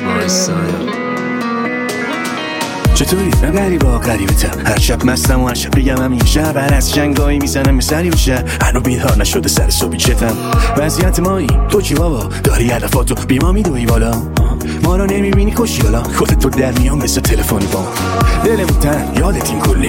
چطوری؟ من غریبا غریبتم. هر شب مستم و هر شب بگم همین شب هر از جنگایی میزنم مثلی بشه هنو بیدار نشده سر صبحی چتم. وضعیت مایی تو چی بابا؟ داری هدفاتو بی ما میدوی بالا، ما رو نمیبینی کشیالا خودت تو در میان مثل تلفنی با دلمون تن یادتیم کلی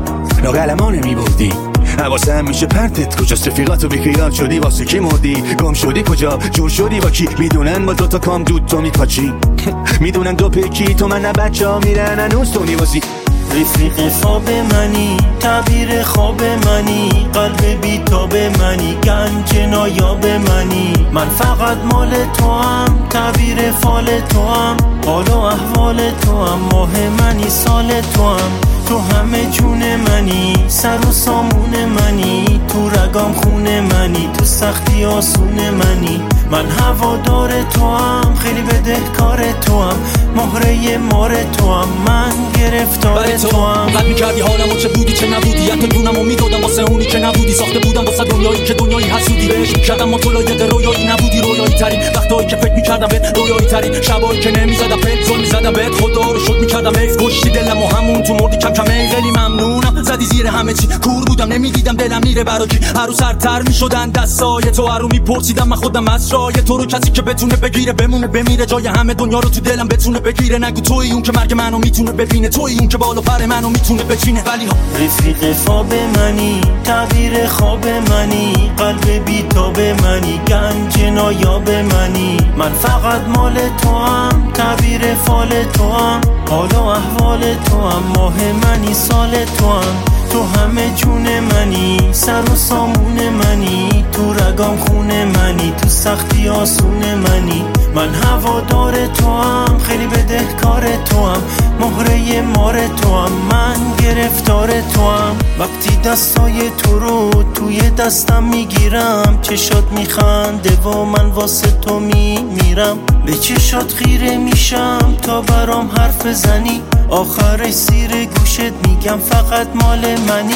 لاقلما نمیبردی حواسم میشه پرتت کجاست رفیقاتو بیخیال شدی واسه کی مردی گم شدی کجا جور شدی با کی میدونن با دوتا کام دود تو میپاچی میدونن دو پیکی تو من نه بچه ها میرن هنوز تو میوازی رفیق خواب منی تعبیر خواب منی قلب بیتاب منی گنج نایاب منی من فقط مال تو هم تعبیر فال تو هم حال و احوال تو هم ماه منی سال تو هم تو همه جون منی سر و سامون منی تو رگام خون منی تو سختی آسون منی من هوادار تو هم خیلی بدهکار تو هم مهره مار تو هم من گرفتار تو هم قد میکردی حالمو چه بودی چه نبودی حتی دونمو میدادم واسه اونی که نبودی ساخته بودم واسه دنیایی که دنیایی حسودی بهش میکردم ما تو لایق رویایی نبودی رویایی ترین وقتایی که فکر میکردم بهت رویایی ترین شبایی که نمیزدم پت زل میزدم بهت خدا رو شد میکردم حیف کشتی دلم و همون تو مردی کم کمه خیلی ممنونم زدی زیر همه چی کور بودم نمیدیدم دلم میره برا کی هر روز سرتر میشدن دستای تو هر رو میپرسیدم من خودم از رای تو رو کسی که بتونه بگیره بمونه بمیره جای همه دنیا رو تو دلم بتونه بگیره نگو تویی اون که مرگ منو میتونه ببینه تویی اون که بالا پر منو میتونه بچینه ولی رفیق خواب منی تعبیر خواب منی قلب بیتاب منی گنج نایاب منی من فقط مال تو هم تعبیر فال تو هم حال و احوال تو هم ماه منی سال تو هم تو همه جون منی سر و سامون منی تو رگام خون منی تو سختی آسون منی من هوادار تو هم خیلی بدهکار تو هم مهره مار تو هم من گرفتار تو هم وقتی دستای تو رو توی دستم میگیرم چشات میخنده و من واسه تو میمیرم به چشات خیره میشم تا برام حرف زنی آخرش زیر گوشت میگم فقط مال منی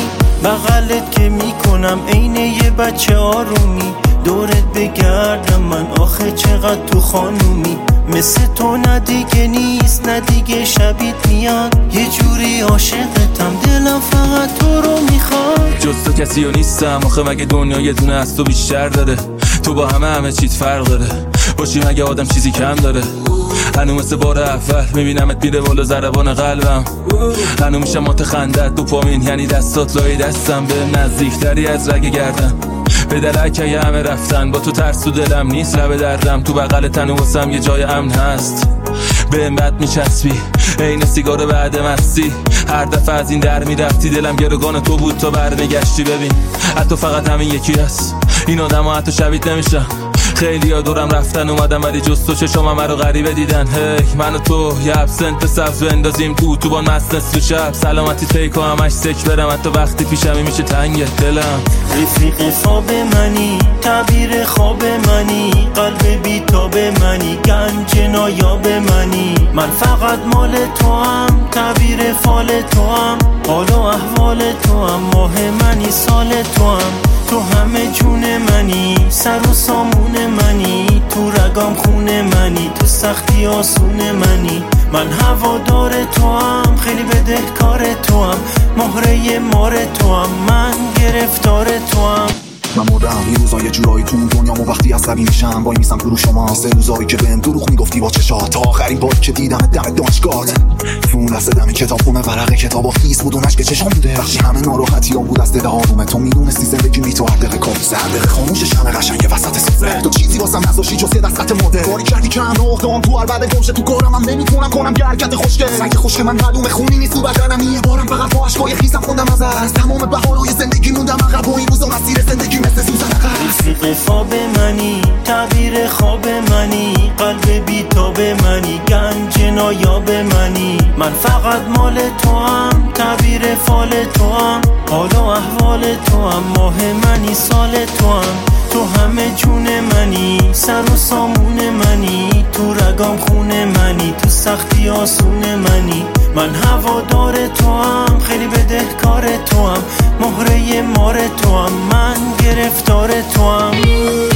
بغلت که میکنم عین یه بچه آرومی دورت بگردم من آخه چقدر تو خانومی مثل تو ندیگه نیست ندیگه شبیت میاد یه جوری عاشقتم دلم فقط تو رو میخواد جز تو کسی رو نیستم آخه مگه دنیا یه دونه از تو بیشتر داره تو با همه چیز فرق داره باشی مگه آدم چیزی کم داره هنو مثل بار اول میبینمت میره بالا ضربان قلبم هنو میشم متخندت دوپامین یعنی دستات لای دستم به نزدیکتری از رگ گردن به دلک همه رفتن با تو ترس تو دلم نیست لب دردم تو بغل تن واسم یه جای امن هست به بد میچسبی عین سیگار بعد مستی هر دفعه از این در میرفتی دلم گروگان تو بود تا برمیگشتی ببین حتی فقط همین یکی هست این آدم ها حتی شبیت نمیشن خیلی ها دورم رفتن اومدم ولی جز تو چشم همه رو غریبه دیدن هی من و تو یه ابسنت سبز بندازیم تو اتوبان مست نصف شب سلامتی پیکو همش سک برم حتی وقتی پیشمی میشه تنگ دلم رفیق خواب منی تعبیر خواب منی قلب بیتاب منی گنج نایاب منی من فقط مال تو هم تعبیر فال تو هم حال و احوال تو هم ماه منی سال تو هم تو همه جون منی سر و سامون منی تو رگام خون منی تو سختی آسون منی من هوادار تو هم خیلی بدهکار تو هم مهره مار تو هم من گرفتار تو هم من مردم یه روزا یه جورایی تو اون دنیامو وقتی عصبی میشم وای میسم تو رو شما سه روزایی که بهم دروغ میگفتی با چشات تا آخرین باری که دیدم دم دانشگاهت تو اون لحظه دم کتاب خونه ورق کتابا خیس بود اونش که چشام بوده بخشی همه ناراحتیام بود از دل آرومه تو میدونستی زندگی می تو هر دقیقه کابوسه هر دقیقه خاموش شمع قشنگ وسط سفره تو چیزی واسم نذاشتی جز یه دستخط مده باری کردی که هم نقطه‌ام تو هر بعد گمشه تو کارم هم نمیتونم کنم یه حرکت خوشگل سنگ خشک من معلومه خونی نیست تو بدنم یه بارم فقط با اشکای خیسم خوندم از تمام بهارهای زندگی موندم عقب و این روزا مسیر زندگی مثل سوزن رفیق خواب منی تعبیر خواب منی قلب بیتاب منی گنج نایاب منی من فقط مال تو هم تعبیر فال تو هم حال و احوال تو هم ماه منی سال تو هم تو همه جون منی سر و سامون منی تو رگام خون منی تو سختی آسون منی من هوادار تو هم خیلی بدهکار تو هم مهره مار تو هم من گرفتار تو هم